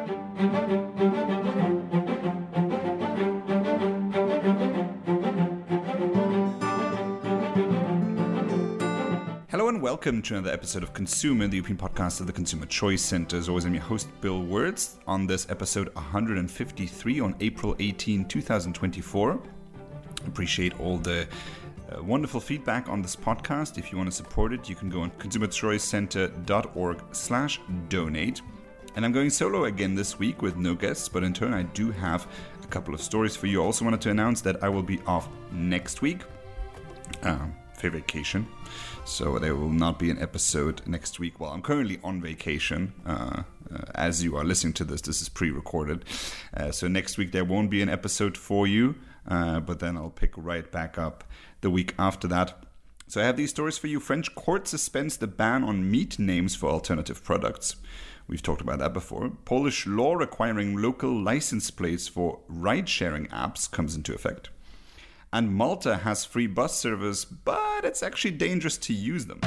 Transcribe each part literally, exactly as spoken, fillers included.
Hello and welcome to another episode of Consumer, the European podcast of the Consumer Choice Centre. As always, I'm your host, Bill Wirtz. On this episode one hundred fifty-three on April eighteenth, twenty twenty-four. Appreciate all the uh, wonderful feedback on this podcast. If you want to support it, you can go on consumerchoicecenter.org slash donate. And I'm going solo again this week with no guests, but in turn I do have a couple of stories for you. I also wanted to announce that I will be off next week uh, for vacation. So there will not be an episode next week. Well, I'm currently on vacation. Uh, uh, as you are listening to this, this is pre-recorded. Uh, so next week there won't be an episode for you, uh, but then I'll pick right back up the week after that. So I have these stories for you. French court suspends the ban on meat names for alternative products. We've talked about that before. Polish law requiring local license plates for ride-sharing apps comes into effect. And Malta has free bus service, but it's actually dangerous to use them.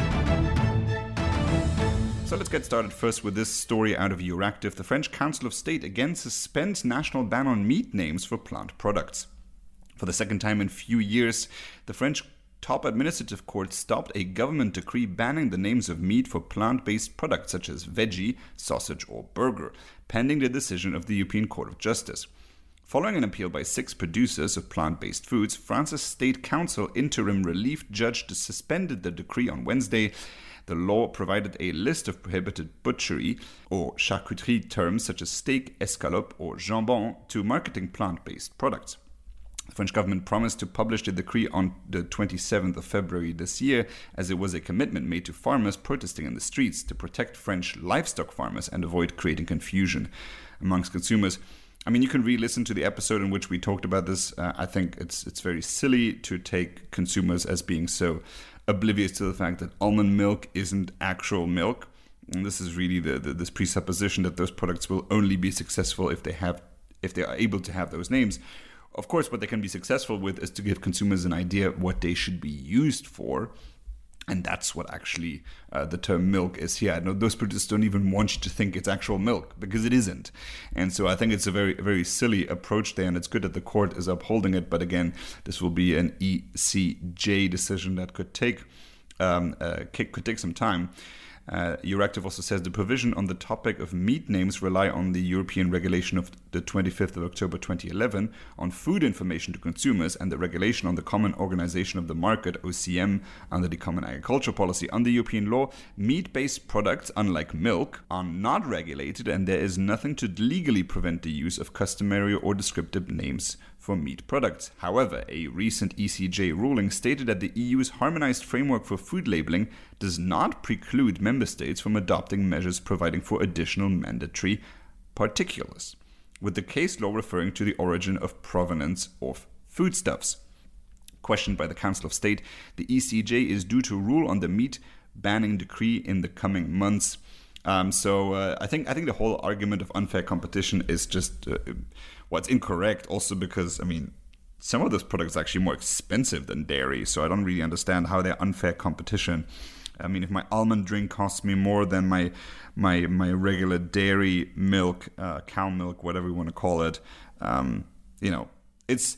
So let's get started first with this story out of Euractiv. The French Council of State again suspends national ban on meat names for plant products. For the second time in few years, the French top administrative court stopped a government decree banning the names of meat for plant-based products such as veggie, sausage or burger, pending the decision of the European Court of Justice. Following an appeal by six producers of plant-based foods, France's State Council interim relief judge suspended the decree on Wednesday. The law provided a list of prohibited butchery or charcuterie terms such as steak, escalope or jambon to marketing plant-based products. The French government promised to publish the decree on the twenty-seventh of February this year, as it was a commitment made to farmers protesting in the streets to protect French livestock farmers and avoid creating confusion amongst consumers. I mean, you can re-listen to the episode in which we talked about this. Uh, I think it's it's very silly to take consumers as being so oblivious to the fact that almond milk isn't actual milk. And this is really the, the this presupposition that those products will only be successful if they have if they are able to have those names. Of course, what they can be successful with is to give consumers an idea of what they should be used for. And that's what actually uh, the term milk is here. I know those producers don't even want you to think it's actual milk because it isn't. And so I think it's a very, very silly approach there. And it's good that the court is upholding it. But again, this will be an E C J decision that could take, um, uh, could take some time. Uh, Euractiv also says the provision on the topic of meat names rely on the European regulation of the twenty-fifth of October twenty eleven on food information to consumers and the regulation on the Common Organization of the Market, O C M, under the Common Agricultural Policy. Under European law, meat-based products, unlike milk, are not regulated, and there is nothing to legally prevent the use of customary or descriptive names for meat products. However, a recent E C J ruling stated that the E U's harmonized framework for food labeling does not preclude member states from adopting measures providing for additional mandatory particulars, with the case law referring to the origin of provenance of foodstuffs. Questioned by the Council of State, the E C J is due to rule on the meat banning decree in the coming months. Um, so uh, I think I think the whole argument of unfair competition is just uh, well, it's incorrect. Also because I mean, some of those products are actually more expensive than dairy, so I don't really understand how they're unfair competition. I mean, if my almond drink costs me more than my my my regular dairy milk, uh, cow milk, whatever you want to call it, um, you know, it's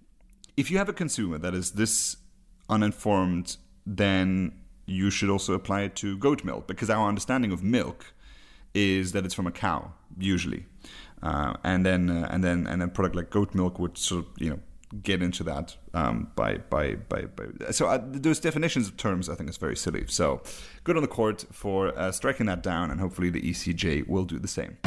if you have a consumer that is this uninformed, then you should also apply it to goat milk, because our understanding of milk is that it's from a cow usually, uh, and then uh, and then and a product like goat milk would sort of you know get into that um, by, by by by. So uh, those definitions of terms I think is very silly. So good on the court for uh, striking that down, and hopefully the E C J will do the same.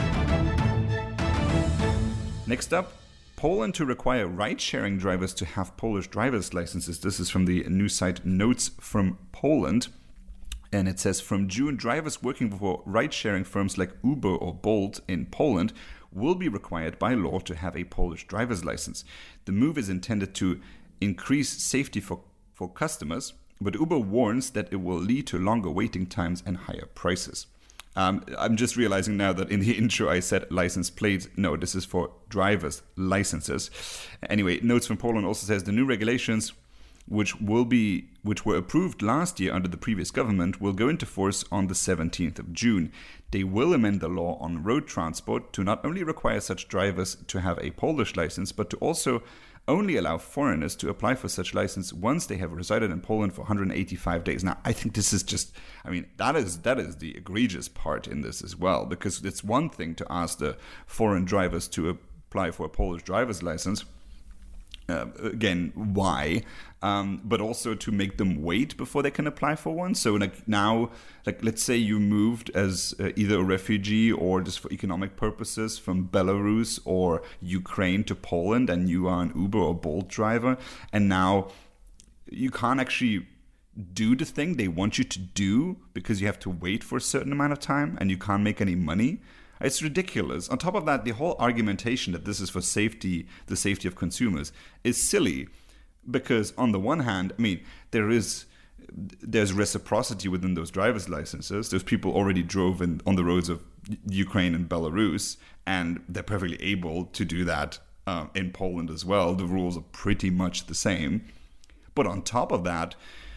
Next up, Poland to require ride-sharing drivers to have Polish driver's licenses. This is from the news site Notes from Poland. And it says, from June, drivers working for ride-sharing firms like Uber or Bolt in Poland will be required by law to have a Polish driver's license. The move is intended to increase safety for, for customers, but Uber warns that it will lead to longer waiting times and higher prices. Um, I'm just realizing now that in the intro I said license plates. No, this is for driver's licenses. Anyway, Notes from Poland also says the new regulations which will be which were approved last year under the previous government, will go into force on the seventeenth of June. They will amend the law on road transport to not only require such drivers to have a Polish license, but to also only allow foreigners to apply for such license once they have resided in Poland for one hundred eighty-five days. Now, I think this is just, I mean, that is that is the egregious part in this as well, because it's one thing to ask the foreign drivers to apply for a Polish driver's license. Uh, again, why? Um, but also to make them wait before they can apply for one. So like now, like let's say you moved as uh, either a refugee or just for economic purposes from Belarus or Ukraine to Poland, and you are an Uber or Bolt driver, and now you can't actually do the thing they want you to do because you have to wait for a certain amount of time and you can't make any money. It's ridiculous. On top of that, the whole argumentation that this is for safety, the safety of consumers, is silly. Because on the one hand, I mean, there is there's reciprocity within those driver's licenses. Those people already drove in, on the roads of Ukraine and Belarus, and they're perfectly able to do that uh, in Poland as well. The rules are pretty much the same. But on top of that,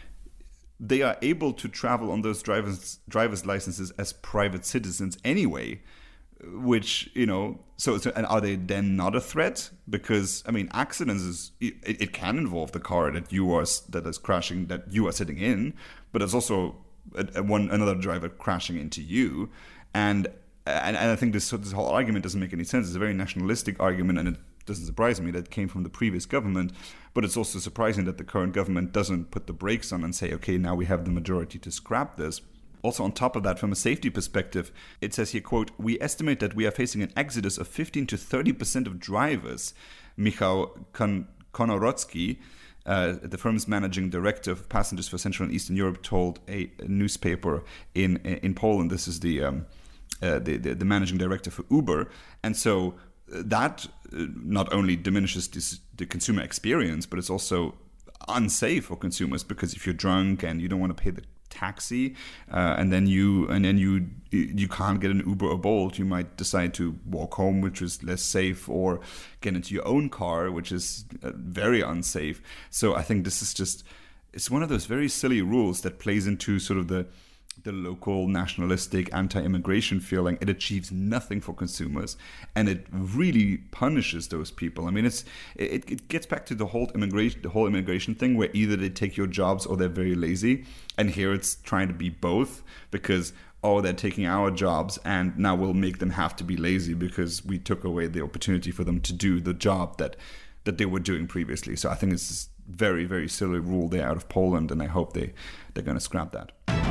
they are able to travel on those driver's driver's licenses as private citizens anyway. Which, you know, so, so and are they then not a threat? Because I mean, accidents is it, it can involve the car that you are that is crashing, that you are sitting in, but it's also a, a one another driver crashing into you, and and, and I think this this whole argument doesn't make any sense. It's a very nationalistic argument, and it doesn't surprise me that it came from the previous government. But it's also surprising that the current government doesn't put the brakes on and say, okay, now we have the majority to scrap this. Also, on top of that, from a safety perspective, it says here, quote, "We estimate that we are facing an exodus of fifteen to thirty percent of drivers." Michał Kon- Konorodzki, uh, the firm's managing director of passengers for Central and Eastern Europe, told a, a newspaper in in Poland. This is the, um, uh, the, the the managing director for Uber. And so that uh, not only diminishes this, the consumer experience, but it's also unsafe for consumers, because if you're drunk and you don't want to pay the taxi, uh, and then you and then you you can't get an Uber or Bolt, you might decide to walk home, which is less safe, or get into your own car, which is uh, very unsafe. So I think this is just, it's one of those very silly rules that plays into sort of the the local nationalistic anti-immigration feeling. It achieves nothing for consumers, and it really punishes those people. I mean, it's it, it gets back to the whole immigration the whole immigration thing, where either they take your jobs or they're very lazy. And here it's trying to be both, because oh, they're taking our jobs and now we'll make them have to be lazy because we took away the opportunity for them to do the job that that they were doing previously. So I think it's this very, very silly rule there out of Poland, and I hope they, they're going to scrap that.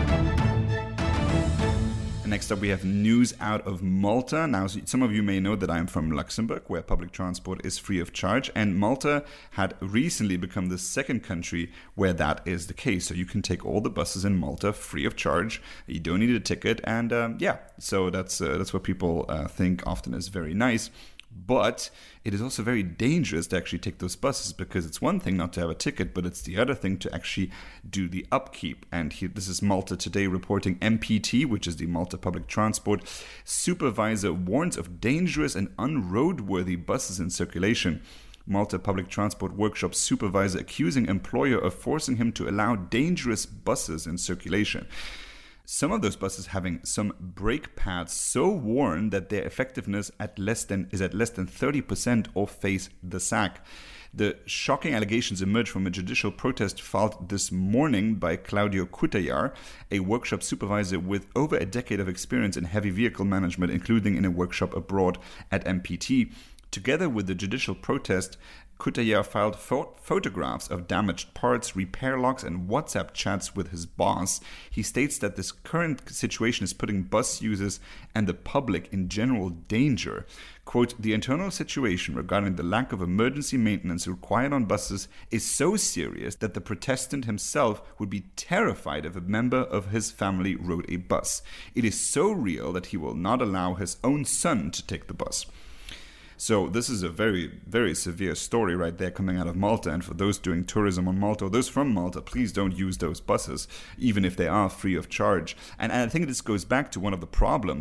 Next up, we have news out of Malta. Now, some of you may know that I'm from Luxembourg, where public transport is free of charge. And Malta had recently become the second country where that is the case. So you can take all the buses in Malta free of charge. You don't need a ticket. And um, yeah, so that's, uh, that's what people uh, think often is very nice. But it is also very dangerous to actually take those buses, because it's one thing not to have a ticket, but it's the other thing to actually do the upkeep. And here, this is Malta Today reporting. M P T, which is the Malta Public Transport Supervisor, warns of dangerous and unroadworthy buses in circulation. Malta Public Transport Workshop Supervisor accusing employer of forcing him to allow dangerous buses in circulation. Some of those buses having some brake pads so worn that their effectiveness at less than is at less than thirty percent or face the sack. The shocking allegations emerged from a judicial protest filed this morning by Claudio Cutellar, a workshop supervisor with over a decade of experience in heavy vehicle management, including in a workshop abroad at M P T. Together with the judicial protest, Cutellar filed pho- photographs of damaged parts, repair logs, and WhatsApp chats with his boss. He states that this current situation is putting bus users and the public in general danger. Quote, "The internal situation regarding the lack of emergency maintenance required on buses is so serious that the protestant himself would be terrified if a member of his family rode a bus. It is so real that he will not allow his own son to take the bus." So this is a very, very severe story right there coming out of Malta. And for those doing tourism on Malta, or those from Malta, please don't use those buses, even if they are free of charge. And, and I think this goes back to one of the problems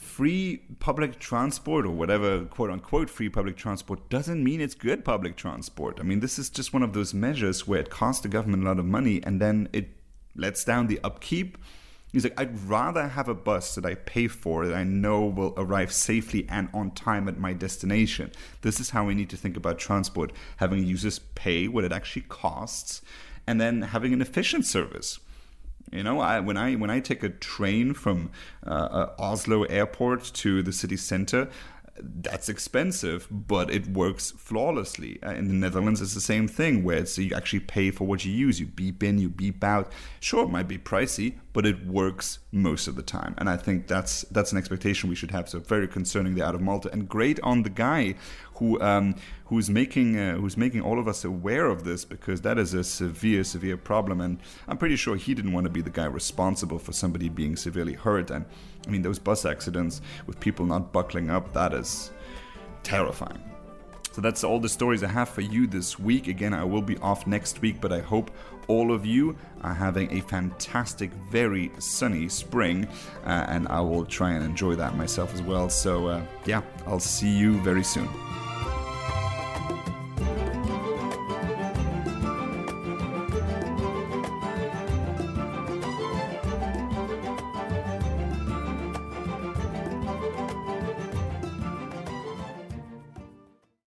free public transport, or whatever quote-unquote free public transport, doesn't mean it's good public transport. I mean, this is just one of those measures where it costs the government a lot of money and then it lets down the upkeep. He's like, I'd rather have a bus that I pay for that I know will arrive safely and on time at my destination. This is how we need to think about transport, having users pay what it actually costs and then having an efficient service. You know, I, when I when I take a train from uh, uh, Oslo airport to the city center, that's expensive, but it works flawlessly. Uh, in the Netherlands, it's the same thing, where it's, you actually pay for what you use. You beep in, you beep out. Sure, it might be pricey, but it works most of the time. And I think that's that's an expectation we should have. So very concerning the out of Malta, and great on the guy who um, who's making uh, who's making all of us aware of this, because that is a severe, severe problem. And I'm pretty sure he didn't want to be the guy responsible for somebody being severely hurt. And I mean, those bus accidents with people not buckling up, that is terrifying. So that's all the stories I have for you this week. Again, I will be off next week, but I hope all of you are having a fantastic, very sunny spring, uh, and I will try and enjoy that myself as well. So uh, yeah, I'll see you very soon.